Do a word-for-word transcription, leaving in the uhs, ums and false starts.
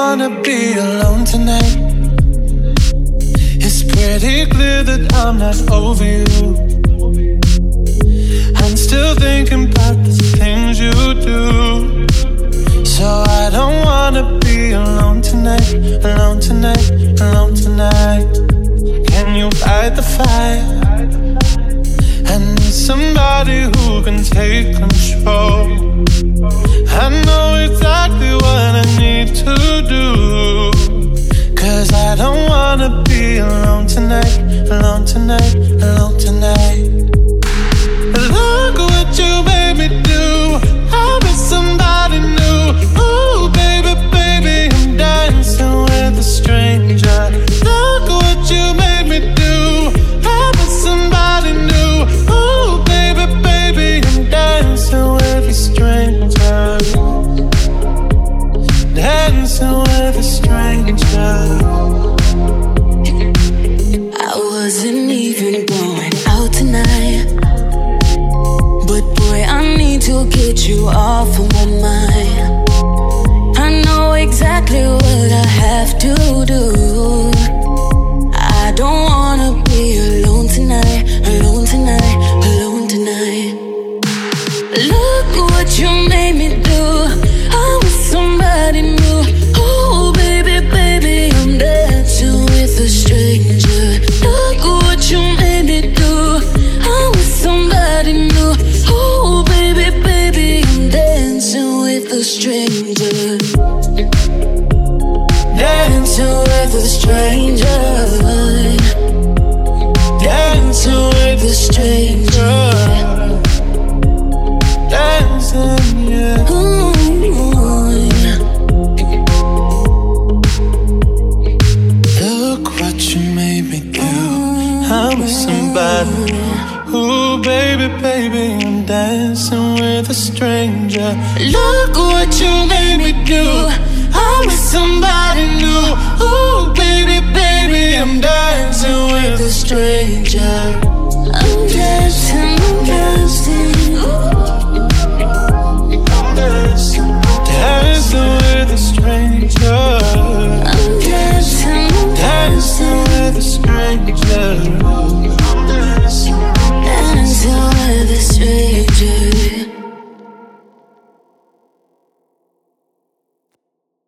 wanna be alone tonight. It's pretty clear that I'm not over you. I'm still thinking about the things you do. So I don't wanna be alone tonight, alone tonight, alone tonight. Can you fight the fire? I need somebody who can take control. I know exactly what I need to do. Cause I don't wanna be alone tonight, alone tonight, alone tonight. Look what you made me do. I miss somebody new. Ooh, baby, baby, I'm dancing with a stranger. Look what you made me do. I miss somebody new. Ooh, baby, baby, I'm dancing with a stranger. Dancing with a stranger. I wasn't even going out tonight, but boy, I need to get you off of my mind. I know exactly what I have to do. I don't wanna be alone tonight, alone tonight, alone tonight. Look what you made me do. I'm with somebody new. Oh, baby, baby, I'm dancing with a stranger. Look what you made me do. I'm with somebody new. Oh, baby, baby, I'm dancing with a stranger. Dancing with a stranger. Dancing with a stranger. Dancing, yeah. Ooh, yeah. Look what you made me do. I'm with somebody. Ooh, baby, baby, I'm dancing with a stranger. Look what you made me do. I'm with somebody new. Ooh, baby.